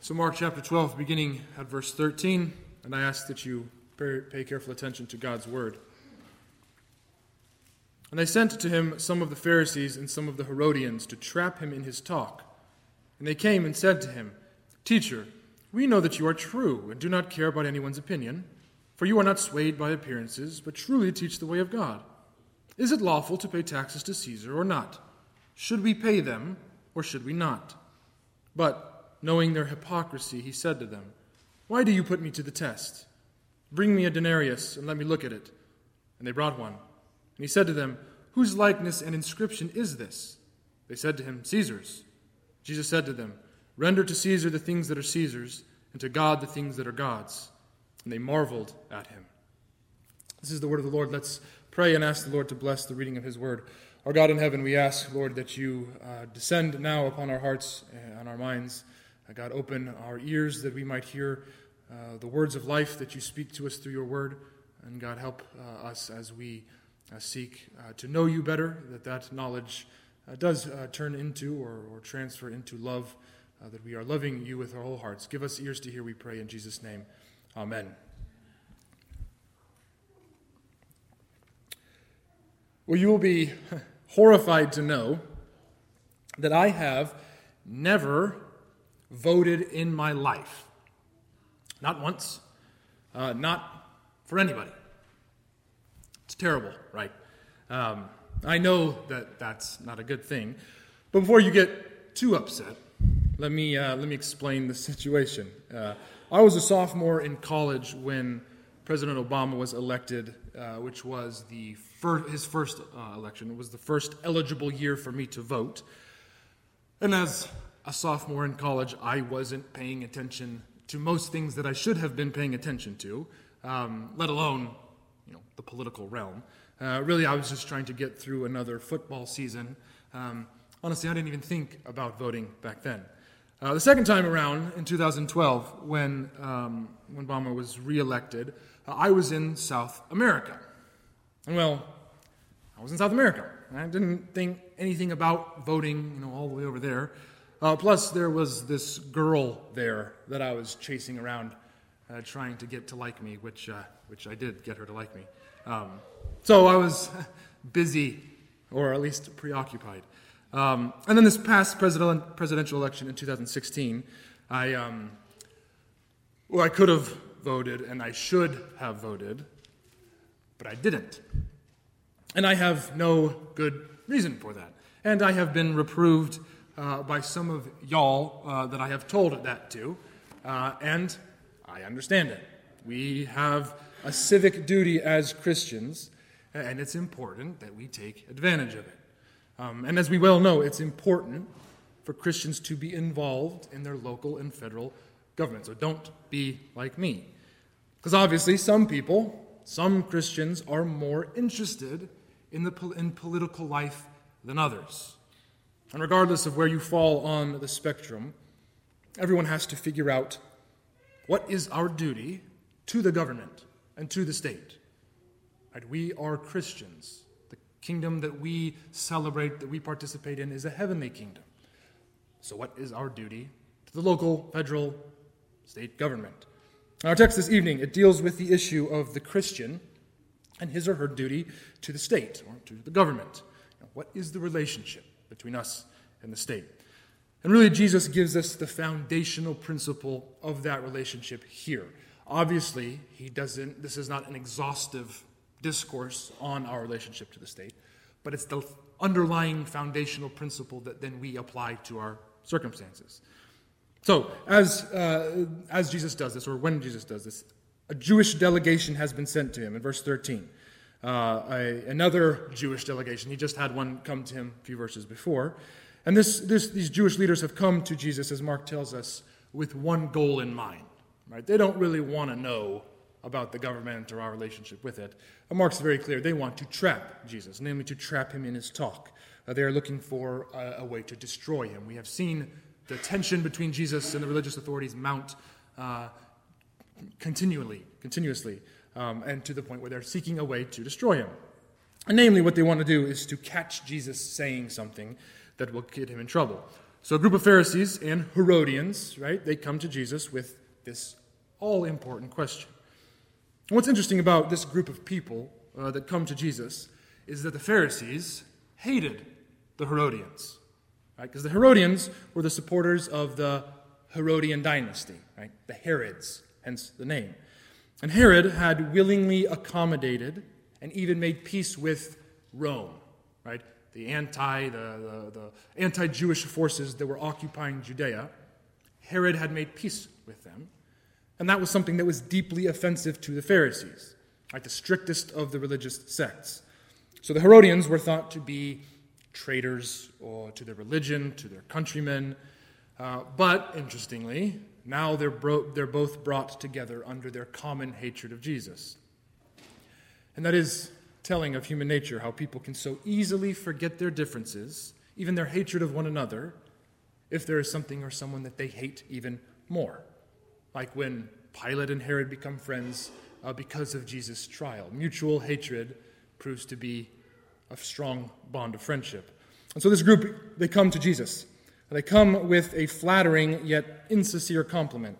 So Mark chapter 12, beginning at verse 13, and I ask that you pay careful attention to God's word. And they sent to him some of the Pharisees and some of the Herodians to trap him in his talk. And they came and said to him, "Teacher, we know that you are true and do not care about anyone's opinion, for you are not swayed by appearances, but truly teach the way of God. Is it lawful to pay taxes to Caesar or not? Should we pay them or should we not?" But knowing their hypocrisy, he said to them, "Why do you put me to the test? Bring me a denarius and let me look at it." And they brought one. And he said to them, "Whose likeness and inscription is this?" They said to him, "Caesar's." Jesus said to them, "Render to Caesar the things that are Caesar's, and to God the things that are God's." And they marveled at him. This is the word of the Lord. Let's pray and ask the Lord to bless the reading of his word. Our God in heaven, we ask, Lord, that you descend now upon our hearts and our minds. God, open our ears that we might hear the words of life that you speak to us through your word. And God, help us as we seek to know you better, that knowledge does turn into or transfer into love, that we are loving you with our whole hearts. Give us ears to hear, we pray in Jesus' name. Amen. Well, you will be horrified to know that I have never voted in my life. Not once. Not for anybody. It's terrible, right? I know that that's not a good thing. But before you get too upset, let me explain the situation. I was a sophomore in college when President Obama was elected, which was his first election. It was the first eligible year for me to vote. And as a sophomore in college, I wasn't paying attention to most things that I should have been paying attention to, let alone, the political realm. Really, I was just trying to get through another football season. Honestly, I didn't even think about voting back then. The second time around, in 2012, when Obama was reelected, I was in South America. And well, I was in South America. I didn't think anything about voting, all the way over there. Plus, there was this girl there that I was chasing around, trying to get to like me, which I did get her to like me. So I was busy, or at least preoccupied. And then this past presidential election in 2016, I could have voted, and I should have voted, but I didn't. And I have no good reason for that. And I have been reproved by some of y'all that I have told that to, and I understand it. We have a civic duty as Christians, and it's important that we take advantage of it. And as we well know, it's important for Christians to be involved in their local and federal government. So don't be like me. Because obviously some Christians are more interested in political life than others. And regardless of where you fall on the spectrum, everyone has to figure out what is our duty to the government and to the state. Right? We are Christians. The kingdom that we celebrate, that we participate in, is a heavenly kingdom. So what is our duty to the local, federal, state government? Our text this evening, it deals with the issue of the Christian and his or her duty to the state or to the government. What is the relationship between us and the state? And really, Jesus gives us the foundational principle of that relationship here. Obviously, this is not an exhaustive discourse on our relationship to the state, but it's the underlying foundational principle that then we apply to our circumstances. So, as Jesus does this, or when Jesus does this, a Jewish delegation has been sent to him in verse 13. Another Jewish delegation, he just had one come to him a few verses before. And these Jewish leaders have come to Jesus, as Mark tells us, with one goal in mind. Right? They don't really want to know about the government or our relationship with it. And Mark's very clear. They want to trap Jesus, namely to trap him in his talk. They are looking for a way to destroy him. We have seen the tension between Jesus and the religious authorities mount continuously, and to the point where they're seeking a way to destroy him. And namely, what they want to do is to catch Jesus saying something that will get him in trouble. So a group of Pharisees and Herodians, right, they come to Jesus with this all-important question. And what's interesting about this group of people that come to Jesus is that the Pharisees hated the Herodians, right? Because the Herodians were the supporters of the Herodian dynasty, right? The Herods, hence the name. And Herod had willingly accommodated and even made peace with Rome, right? The anti-Jewish forces that were occupying Judea. Herod had made peace with them. And that was something that was deeply offensive to the Pharisees, right? The strictest of the religious sects. So the Herodians were thought to be traitors to their religion, to their countrymen. But, interestingly, now they're both brought together under their common hatred of Jesus. And that is telling of human nature, how people can so easily forget their differences, even their hatred of one another, if there is something or someone that they hate even more. Like when Pilate and Herod become friends because of Jesus' trial. Mutual hatred proves to be a strong bond of friendship. And so this group, they come to Jesus. And they come with a flattering yet insincere compliment.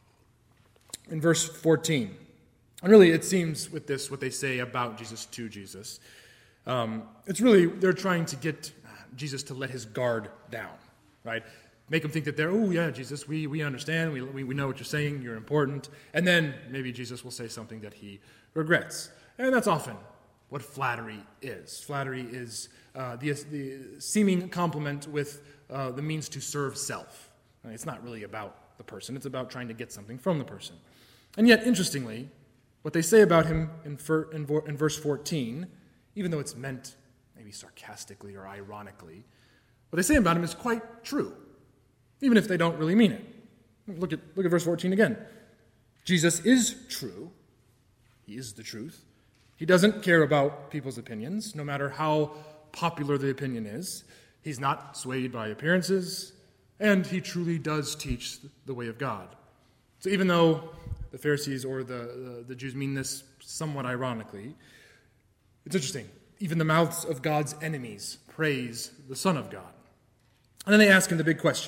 In verse 14. And really, it seems with this, what they say about Jesus to Jesus, it's really, they're trying to get Jesus to let his guard down, right? Make him think that oh yeah, Jesus, we understand, we know what you're saying, you're important. And then maybe Jesus will say something that he regrets. And that's often what flattery is. Flattery is the seeming compliment with the means to serve self. It's not really about the person, it's about trying to get something from the person. And yet, interestingly, what they say about him in verse 14, even though it's meant maybe sarcastically or ironically, what they say about him is quite true, even if they don't really mean it. Look at verse 14 again. Jesus is true. He is the truth. He doesn't care about people's opinions, no matter how popular the opinion is. He's not swayed by appearances, and he truly does teach the way of God. So even though the Pharisees or the Jews mean this somewhat ironically, it's interesting. Even the mouths of God's enemies praise the Son of God. And then they ask him the big question.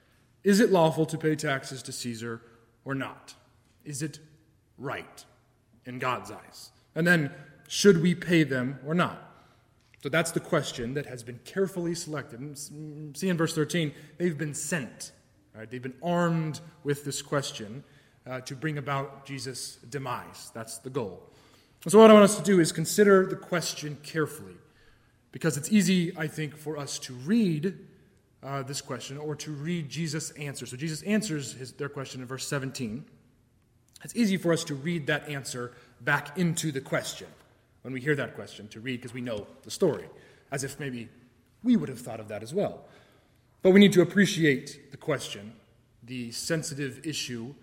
Is it lawful to pay taxes to Caesar or not? Is it right in God's eyes? And then, should we pay them or not? So that's the question that has been carefully selected. And see in verse 13, they've been sent. Right? They've been armed with this question to bring about Jesus' demise. That's the goal. So what I want us to do is consider the question carefully, because it's easy, I think, for us to read this question or to read Jesus' answer. So Jesus answers their question in verse 17. It's easy for us to read that answer back into the question when we hear that question, to read because we know the story, as if maybe we would have thought of that as well. But we need to appreciate the question, the sensitive issue,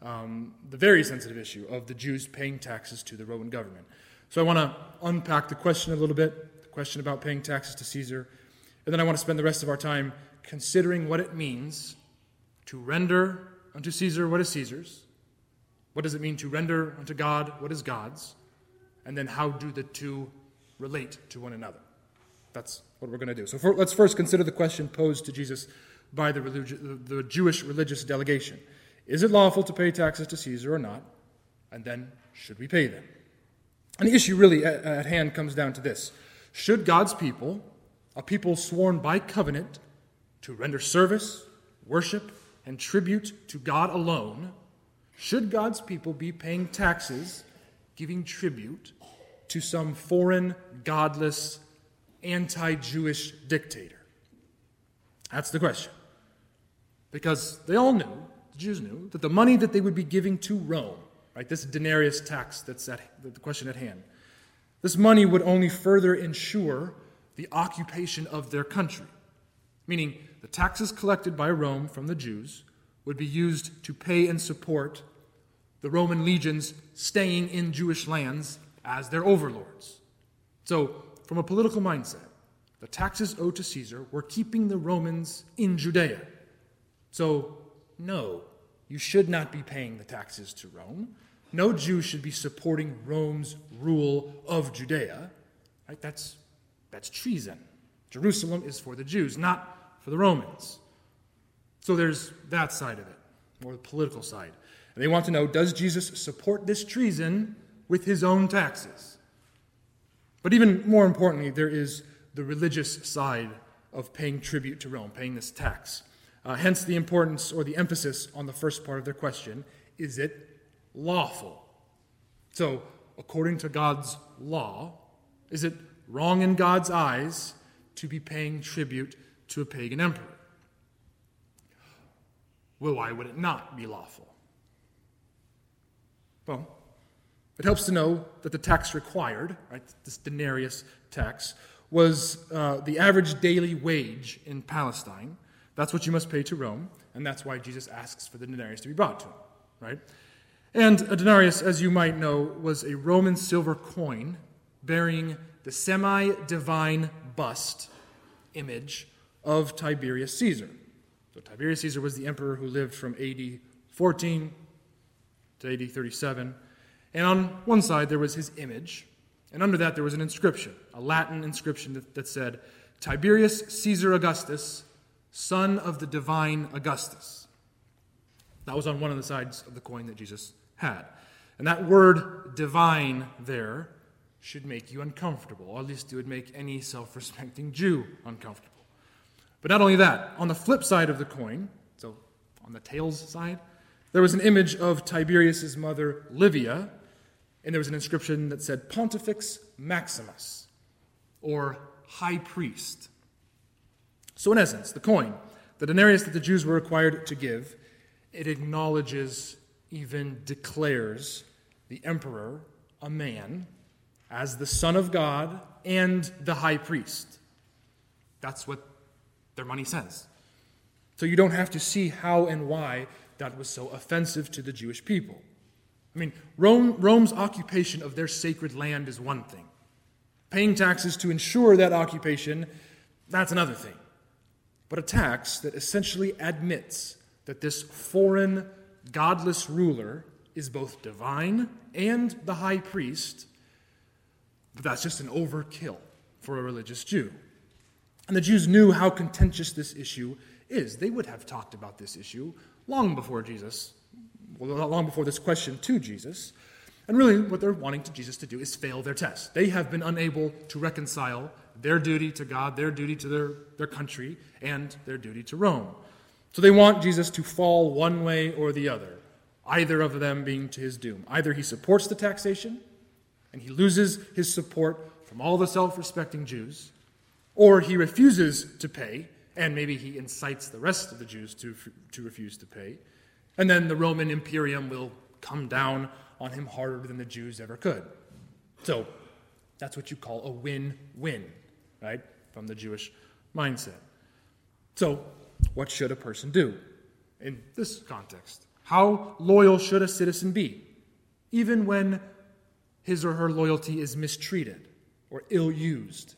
the very sensitive issue of the Jews paying taxes to the Roman government. So I want to unpack the question a little bit, the question about paying taxes to Caesar, and then I want to spend the rest of our time considering what it means to render unto Caesar what is Caesar's. What does it mean to render unto God what is God's? And then how do the two relate to one another? That's what we're going to do. So let's first consider the question posed to Jesus by the Jewish religious delegation. Is it lawful to pay taxes to Caesar or not? And then, should we pay them? And the issue really at hand comes down to this. Should God's people, a people sworn by covenant to render service, worship, and tribute to God alone, should God's people be paying taxes, giving tribute to some foreign, godless, anti-Jewish dictator? That's the question. Because they all knew, the Jews knew, that the money that they would be giving to Rome, right, this denarius tax that's the question at hand, this money would only further ensure the occupation of their country. Meaning, the taxes collected by Rome from the Jews would be used to pay and support the Roman legions staying in Jewish lands as their overlords. So, from a political mindset, the taxes owed to Caesar were keeping the Romans in Judea. So, no, you should not be paying the taxes to Rome. No Jew should be supporting Rome's rule of Judea. Right? That's treason. Jerusalem is for the Jews, not for the Romans. So there's that side of it, or the political side. And they want to know, does Jesus support this treason with his own taxes? But even more importantly, there is the religious side of paying tribute to Rome, paying this tax. Hence the importance or the emphasis on the first part of their question, is it lawful? So, according to God's law, is it wrong in God's eyes to be paying tribute to a pagan emperor? Well, why would it not be lawful? Well, it helps to know that the tax required, right, this denarius tax, was the average daily wage in Palestine. That's what you must pay to Rome, and that's why Jesus asks for the denarius to be brought to him, right? And a denarius, as you might know, was a Roman silver coin bearing the semi-divine bust image of Tiberius Caesar. So Tiberius Caesar was the emperor who lived from AD 14 to AD 37. And on one side there was his image, and under that there was an inscription, a Latin inscription that said, Tiberius Caesar Augustus, son of the divine Augustus. That was on one of the sides of the coin that Jesus had. And that word divine there should make you uncomfortable, or at least it would make any self-respecting Jew uncomfortable. But not only that, on the flip side of the coin, so on the tails side, there was an image of Tiberius' mother Livia, and there was an inscription that said Pontifex Maximus, or high priest. So in essence, the coin, the denarius that the Jews were required to give, it acknowledges, even declares, the emperor a man as the Son of God and the high priest. That's what their money says. So you don't have to see how and why that was so offensive to the Jewish people. I mean, Rome's occupation of their sacred land is one thing. Paying taxes to ensure that occupation, that's another thing. But a tax that essentially admits that this foreign, godless ruler is both divine and the high priest, but that's just an overkill for a religious Jew. And the Jews knew how contentious this issue is. They would have talked about this issue long before this question to Jesus. And really what they're wanting Jesus to do is fail their test. They have been unable to reconcile their duty to God, their duty to their country, and their duty to Rome. So they want Jesus to fall one way or the other, either of them being to his doom. Either he supports the taxation, and he loses his support from all the self-respecting Jews, or he refuses to pay, and maybe he incites the rest of the Jews to refuse to pay, and then the Roman imperium will come down on him harder than the Jews ever could. So that's what you call a win-win, right, from the Jewish mindset. So what should a person do in this context? How loyal should a citizen be, even when his or her loyalty is mistreated or ill-used?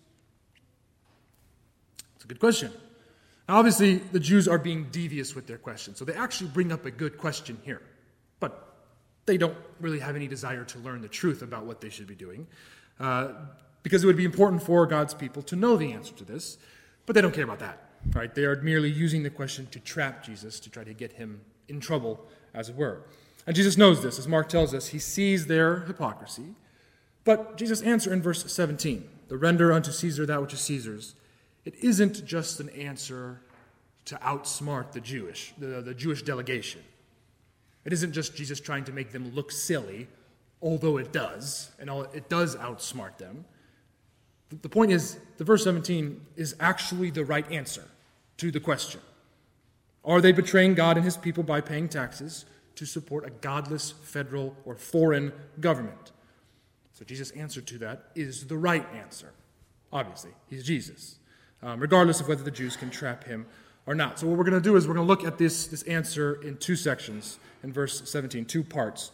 It's a good question. Now, obviously, the Jews are being devious with their question, so they actually bring up a good question here. But they don't really have any desire to learn the truth about what they should be doing, because it would be important for God's people to know the answer to this, but they don't care about that. Right? They are merely using the question to trap Jesus, to try to get him in trouble, as it were. And Jesus knows this. As Mark tells us, he sees their hypocrisy. But Jesus' answer in verse 17, the render unto Caesar that which is Caesar's, it isn't just an answer to outsmart the Jewish delegation. It isn't just Jesus trying to make them look silly, although it does, and it does outsmart them. The point is, the verse 17 is actually the right answer to the question. Are they betraying God and his people by paying taxes to support a godless federal or foreign government? So Jesus' answer to that is the right answer. Obviously, he's Jesus, regardless of whether the Jews can trap him or not. So what we're going to do is we're going to look at this answer in two sections in verse 17, two parts,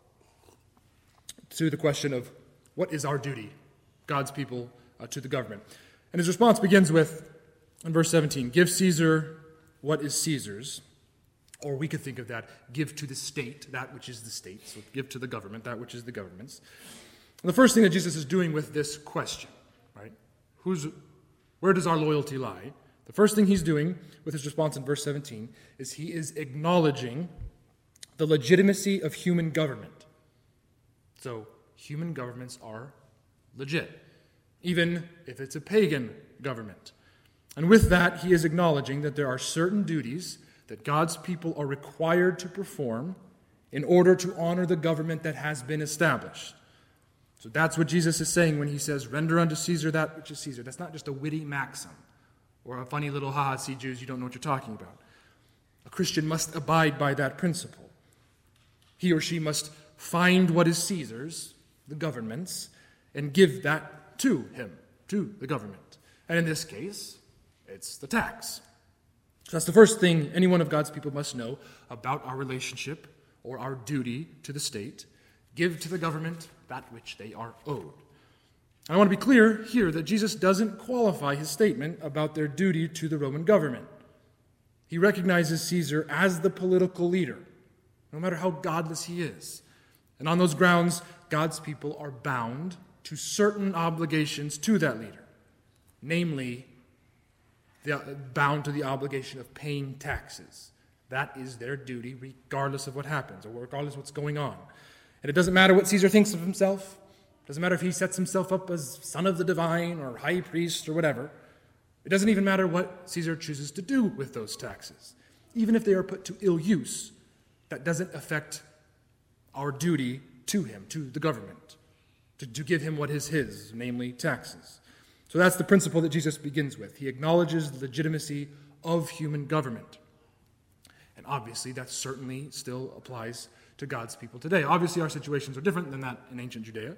to the question of what is our duty, God's people, to the government. And his response begins with, in verse 17, give Caesar what is Caesar's, or we could think of that, give to the state that which is the state, so give to the government that which is the government's. And the first thing that Jesus is doing with this question, right, where does our loyalty lie? The first thing he's doing with his response in verse 17 is he is acknowledging the legitimacy of human government. So human governments are legit, even if it's a pagan government. And with that, he is acknowledging that there are certain duties that God's people are required to perform in order to honor the government that has been established. So that's what Jesus is saying when he says, render unto Caesar that which is Caesar. That's not just a witty maxim or a funny little, see Jews, you don't know what you're talking about. A Christian must abide by that principle. He or she must find what is Caesar's, the government's, and give that to him, to the government. And in this case, it's the tax. So that's the first thing any one of God's people must know about our relationship or our duty to the state. Give to the government that which they are owed. And I want to be clear here that Jesus doesn't qualify his statement about their duty to the Roman government. He recognizes Caesar as the political leader, no matter how godless he is. And on those grounds, God's people are bound to certain obligations to that leader, namely, bound to the obligation of paying taxes. That is their duty regardless of what happens or regardless of what's going on. And it doesn't matter what Caesar thinks of himself. It doesn't matter if he sets himself up as son of the divine or high priest or whatever. It doesn't even matter what Caesar chooses to do with those taxes. Even if they are put to ill use, that doesn't affect our duty to him, to the government, to give him what is his, namely taxes. So that's the principle that Jesus begins with. He acknowledges the legitimacy of human government. And obviously, that certainly still applies to God's people today. Obviously, our situations are different than that in ancient Judea,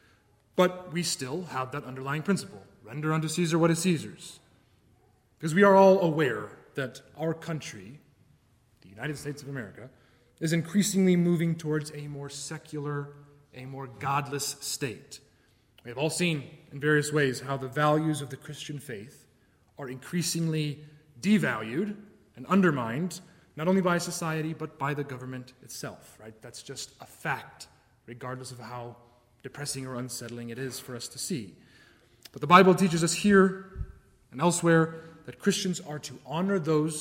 but we still have that underlying principle. Render unto Caesar what is Caesar's. Because we are all aware that our country, the United States of America, is increasingly moving towards a more secular, a more godless state. We have all seen in various ways how the values of the Christian faith are increasingly devalued and undermined, not only by society, but by the government itself, right? That's just a fact, regardless of how depressing or unsettling it is for us to see. But the Bible teaches us here and elsewhere that Christians are to honor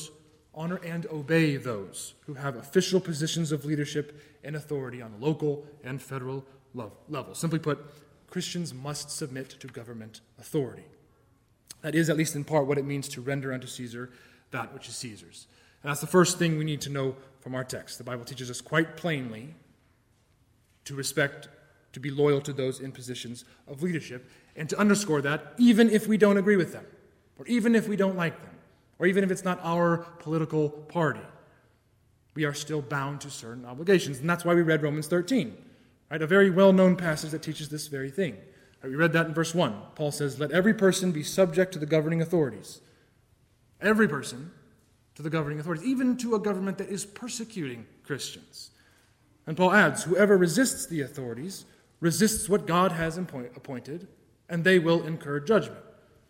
and obey those who have official positions of leadership and authority on the local and federal level. Simply put, Christians must submit to government authority. That is, at least in part, what it means to render unto Caesar that which is Caesar's. And that's the first thing we need to know from our text. The Bible teaches us quite plainly to respect, to be loyal to those in positions of leadership, and to underscore that even if we don't agree with them, or even if we don't like them, or even if it's not our political party. We are still bound to certain obligations. And that's why we read Romans 13, right? A very well-known passage that teaches this very thing. Right, we read that in verse 1. Paul says, let every person be subject to the governing authorities. Every person to the governing authorities, even to a government that is persecuting Christians. And Paul adds, whoever resists the authorities resists what God has appointed, and they will incur judgment.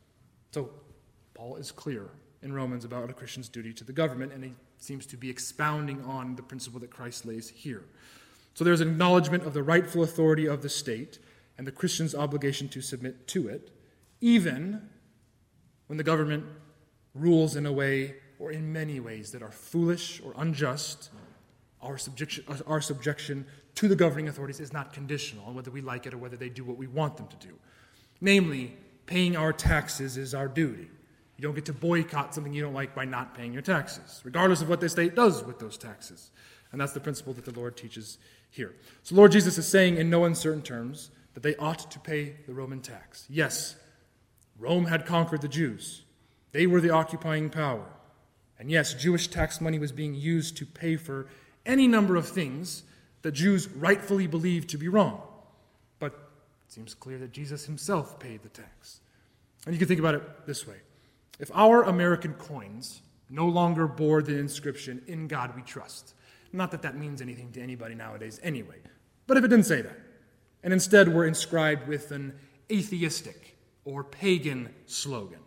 So Paul is clear in Romans about a Christian's duty to the government, and he seems to be expounding on the principle that Christ lays here. So there's an acknowledgement of the rightful authority of the state and the Christian's obligation to submit to it, even when the government rules in a way or in many ways that are foolish or unjust. Our subjection to the governing authorities is not conditional on whether we like it or whether they do what we want them to do. Namely, paying our taxes is our duty. You don't get to boycott something you don't like by not paying your taxes, regardless of what the state does with those taxes. And that's the principle that the Lord teaches here. So Lord Jesus is saying in no uncertain terms that they ought to pay the Roman tax. Yes, Rome had conquered the Jews. They were the occupying power. And yes, Jewish tax money was being used to pay for any number of things that Jews rightfully believed to be wrong. But it seems clear that Jesus himself paid the tax. And you can think about it this way. If our American coins no longer bore the inscription, "In God we trust," not that that means anything to anybody nowadays anyway, but if it didn't say that, and instead were inscribed with an atheistic or pagan slogan,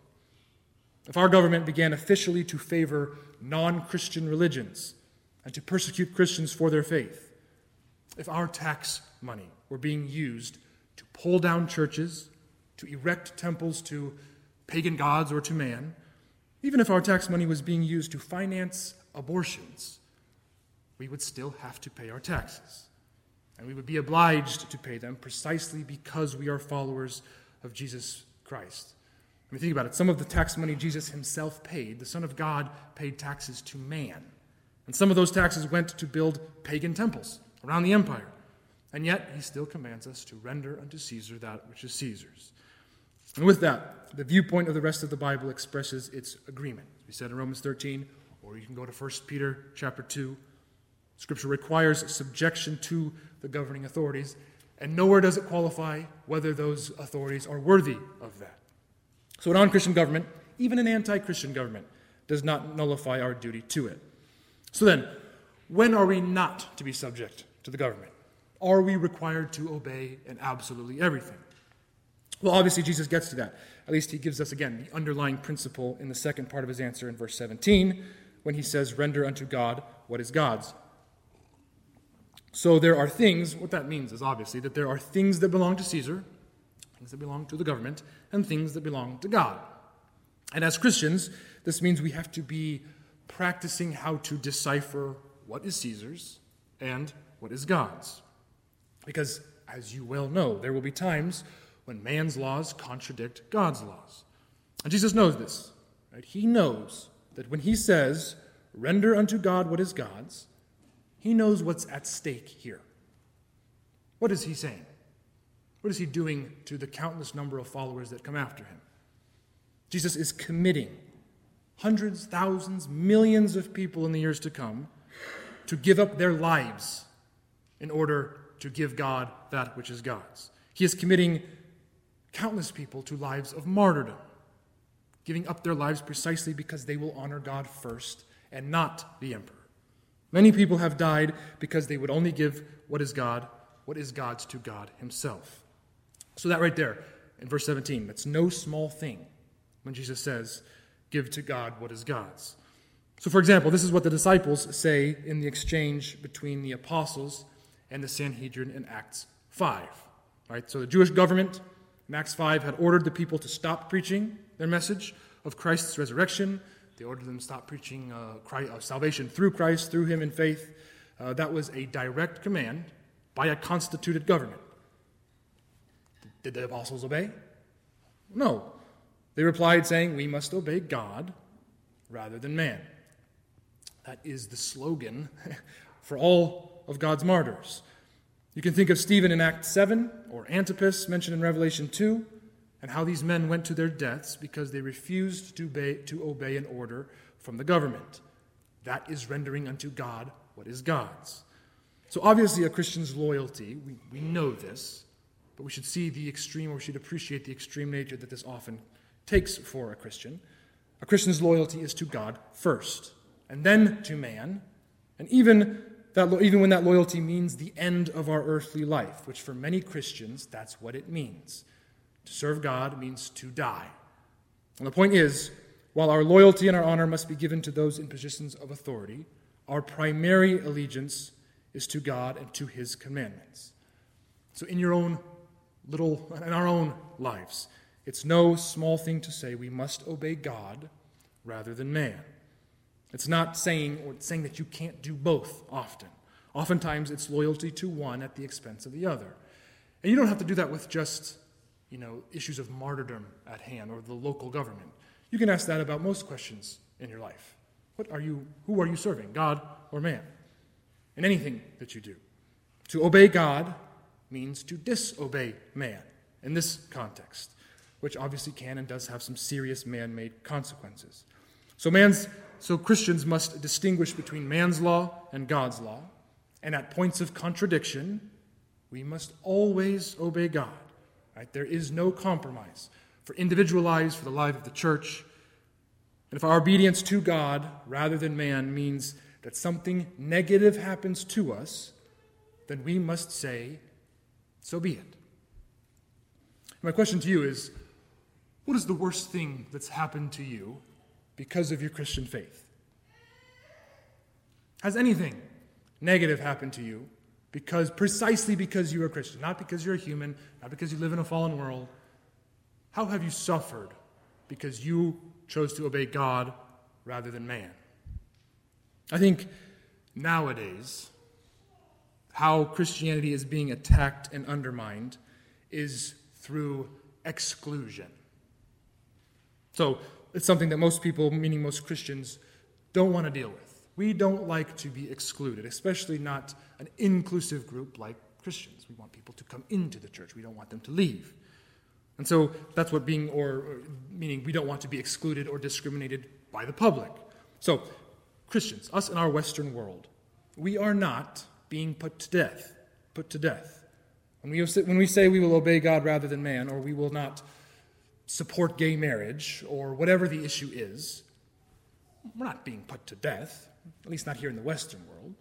if our government began officially to favor non-Christian religions and to persecute Christians for their faith, if our tax money were being used to pull down churches, to erect temples to pagan gods or to man, Even if our tax money was being used to finance abortions, we would still have to pay our taxes. And we would be obliged to pay them precisely because we are followers of Jesus Christ. I mean, think about it. Some of the tax money Jesus himself paid, the Son of God paid taxes to man. And some of those taxes went to build pagan temples around the empire. And yet, he still commands us to render unto Caesar that which is Caesar's. And with that, the viewpoint of the rest of the Bible expresses its agreement. We said in Romans 13, or you can go to 1 Peter chapter 2. Scripture requires subjection to the governing authorities, and nowhere does it qualify whether those authorities are worthy of that. So a non-Christian government, even an anti-Christian government, does not nullify our duty to it. So then, when are we not to be subject to the government? Are we required to obey in absolutely everything? Well, obviously, Jesus gets to that. At least he gives us, again, the underlying principle in the second part of his answer in verse 17, when he says, render unto God what is God's. So there are things, what that means is obviously that there are things that belong to Caesar, things that belong to the government, and things that belong to God. And as Christians, this means we have to be practicing how to decipher what is Caesar's and what is God's. Because, as you well know, there will be times when man's laws contradict God's laws. And Jesus knows this. Right? He knows that when he says, render unto God what is God's, he knows what's at stake here. What is he saying? What is he doing to the countless number of followers that come after him? Jesus is committing hundreds, thousands, millions of people in the years to come to give up their lives in order to give God that which is God's. He is committing countless people to lives of martyrdom, giving up their lives precisely because they will honor God first and not the emperor. Many people have died because they would only give what is God's to God himself. So that right there, in verse 17, that's no small thing when Jesus says, give to God what is God's. So for example, this is what the disciples say in the exchange between the apostles and the Sanhedrin in Acts 5. Right? So the Jewish government in Acts 5 had ordered the people to stop preaching their message of Christ's resurrection. They ordered them to stop preaching salvation through Christ, through him in faith. That was a direct command by a constituted government. Did the apostles obey? No. They replied saying, we must obey God rather than man. That is the slogan for all of God's martyrs. You can think of Stephen in Acts 7, or Antipas mentioned in Revelation 2, and how these men went to their deaths because they refused to obey an order from the government. That is rendering unto God what is God's. So obviously a Christian's loyalty, we know this, but we should see the extreme, or we should appreciate the extreme nature that this often takes for a Christian. A Christian's loyalty is to God first, and then to man, and even when that loyalty means the end of our earthly life, which for many Christians, that's what it means. To serve God means to die. And the point is, while our loyalty and our honor must be given to those in positions of authority, our primary allegiance is to God and to his commandments. So in our own lives, it's no small thing to say we must obey God rather than man. It's not saying that you can't do both often. Oftentimes it's loyalty to one at the expense of the other. And you don't have to do that with just issues of martyrdom at hand or the local government. You can ask that about most questions in your life. Who are you serving, God or man? In anything that you do. To obey God means to disobey man in this context, which obviously can and does have some serious man-made consequences. So Christians must distinguish between man's law and God's law, and at points of contradiction, we must always obey God. Right? There is no compromise for individual lives, for the life of the church. And if our obedience to God rather than man means that something negative happens to us, then we must say, so be it. My question to you is, what is the worst thing that's happened to you because of your Christian faith? Has anything negative happened to you precisely because you're a Christian, not because you're a human, not because you live in a fallen world? How have you suffered because you chose to obey God rather than man. I think nowadays, how Christianity is being attacked and undermined is through exclusion. So it's something that most people, meaning most Christians, don't want to deal with. We don't like to be excluded, especially not an inclusive group like Christians. We want people to come into the church. We don't want them to leave. And so that's what meaning we don't want to be excluded or discriminated by the public. So Christians, us in our Western world, we are not being put to death. When we say we will obey God rather than man, or we will not support gay marriage, or whatever the issue is, we're not being put to death, at least not here in the Western world.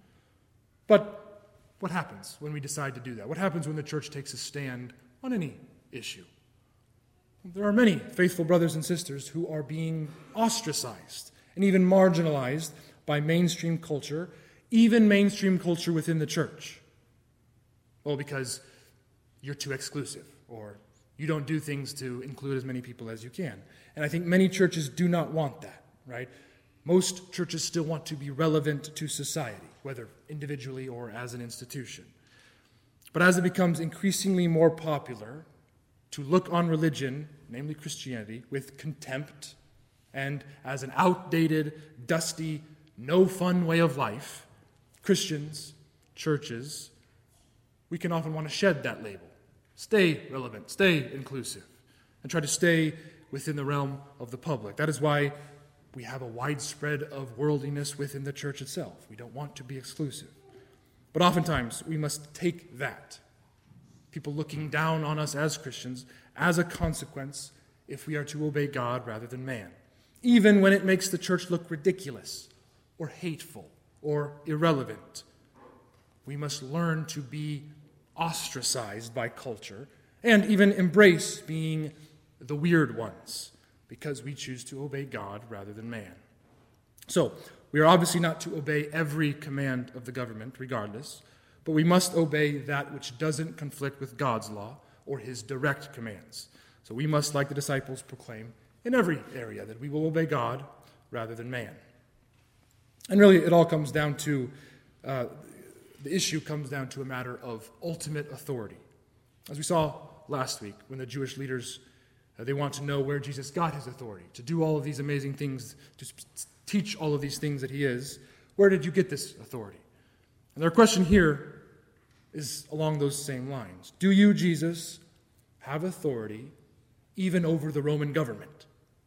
But what happens when we decide to do that? What happens when the church takes a stand on any issue? There are many faithful brothers and sisters who are being ostracized and even marginalized by mainstream culture, even mainstream culture within the church. Well, because you're too exclusive, or you don't do things to include as many people as you can. And I think many churches do not want that, right? Most churches still want to be relevant to society, whether individually or as an institution. But as it becomes increasingly more popular to look on religion, namely Christianity, with contempt and as an outdated, dusty, no-fun way of life, Christians, churches, we can often want to shed that label. Stay relevant, stay inclusive, and try to stay within the realm of the public. That is why we have a widespread of worldliness within the church itself. We don't want to be exclusive. But oftentimes, we must take that, people looking down on us as Christians, as a consequence if we are to obey God rather than man, even when it makes the church look ridiculous or hateful or irrelevant. We must learn to be ostracized by culture and even embrace being the weird ones because we choose to obey God rather than man. So, we are obviously not to obey every command of the government regardless, but we must obey that which doesn't conflict with God's law or his direct commands. So we must, like the disciples, proclaim in every area that we will obey God rather than man. And really, it all comes down to the issue comes down to a matter of ultimate authority. As we saw last week, when the Jewish leaders, they want to know where Jesus got his authority, to do all of these amazing things, to teach all of these things that he is. Where did you get this authority? And their question here is along those same lines. Do you, Jesus, have authority even over the Roman government?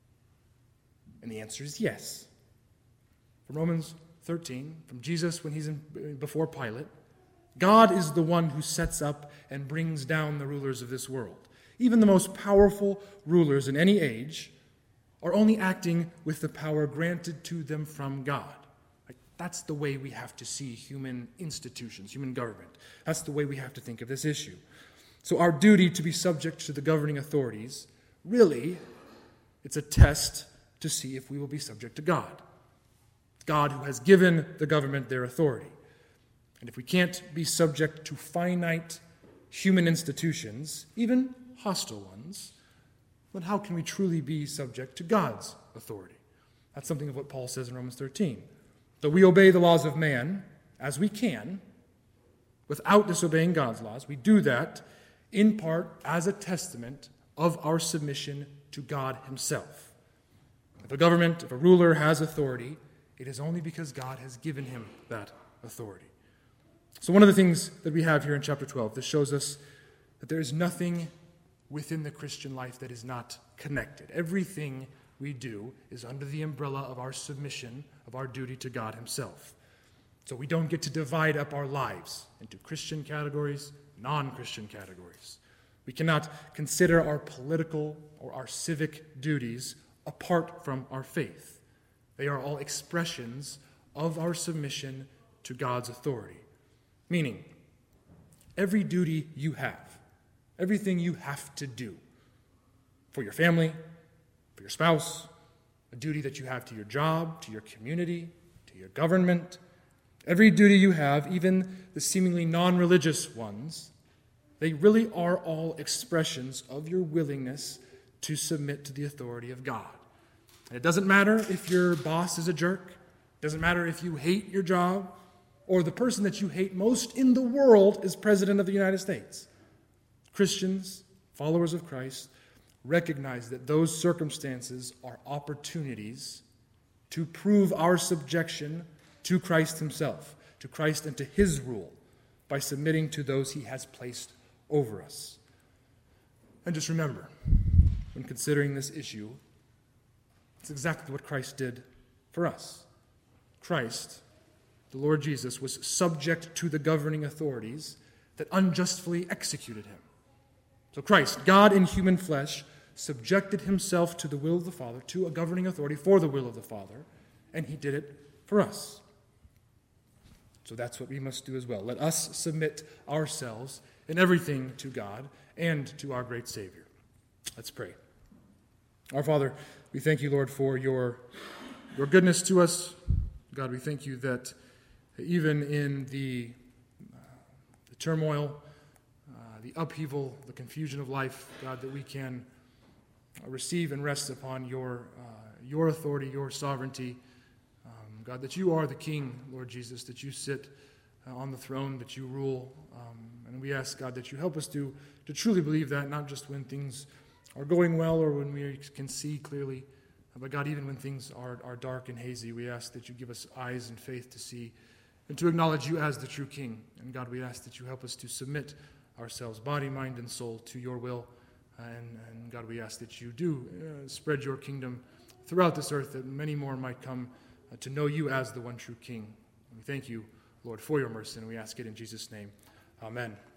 And the answer is yes. From Romans 13, from Jesus when he's before Pilate, God is the one who sets up and brings down the rulers of this world. Even the most powerful rulers in any age are only acting with the power granted to them from God. That's the way we have to see human institutions, human government. That's the way we have to think of this issue. So our duty to be subject to the governing authorities, really, it's a test to see if we will be subject to God. God who has given the government their authority. And if we can't be subject to finite human institutions, even hostile ones, then how can we truly be subject to God's authority? That's something of what Paul says in Romans 13. Though we obey the laws of man as we can, without disobeying God's laws, we do that in part as a testament of our submission to God himself. If a government, if a ruler has authority, it is only because God has given him that authority. So one of the things that we have here in chapter 12, this shows us that there is nothing within the Christian life that is not connected. Everything we do is under the umbrella of our submission, of our duty to God himself. So we don't get to divide up our lives into Christian categories, non-Christian categories. We cannot consider our political or our civic duties apart from our faith. They are all expressions of our submission to God's authority. Meaning, every duty you have, everything you have to do for your family, for your spouse, a duty that you have to your job, to your community, to your government, every duty you have, even the seemingly non-religious ones, they really are all expressions of your willingness to submit to the authority of God. And it doesn't matter if your boss is a jerk. It doesn't matter if you hate your job, or the person that you hate most in the world is President of the United States. Christians, followers of Christ, recognize that those circumstances are opportunities to prove our subjection to Christ himself, to Christ and to his rule, by submitting to those he has placed over us. And just remember, when considering this issue, it's exactly what Christ did for us. Christ, the Lord Jesus, was subject to the governing authorities that unjustly executed him. So Christ, God in human flesh, subjected himself to the will of the Father, to a governing authority for the will of the Father, and he did it for us. So that's what we must do as well. Let us submit ourselves in everything to God and to our great Savior. Let's pray. Our Father, we thank you, Lord, for your goodness to us. God, we thank you that even in the turmoil, the upheaval, the confusion of life, God, that we can receive and rest upon your authority, your sovereignty. God, that you are the King, Lord Jesus, that you sit on the throne, that you rule. And we ask, God, that you help us to truly believe that, not just when things are going well or when we can see clearly, but God, even when things are dark and hazy, we ask that you give us eyes and faith to see and to acknowledge you as the true King. And God, we ask that you help us to submit ourselves, body, mind, and soul, to your will. And God, we ask that you do spread your kingdom throughout this earth, that many more might come to know you as the one true King. And we thank you, Lord, for your mercy, and we ask it in Jesus' name. Amen.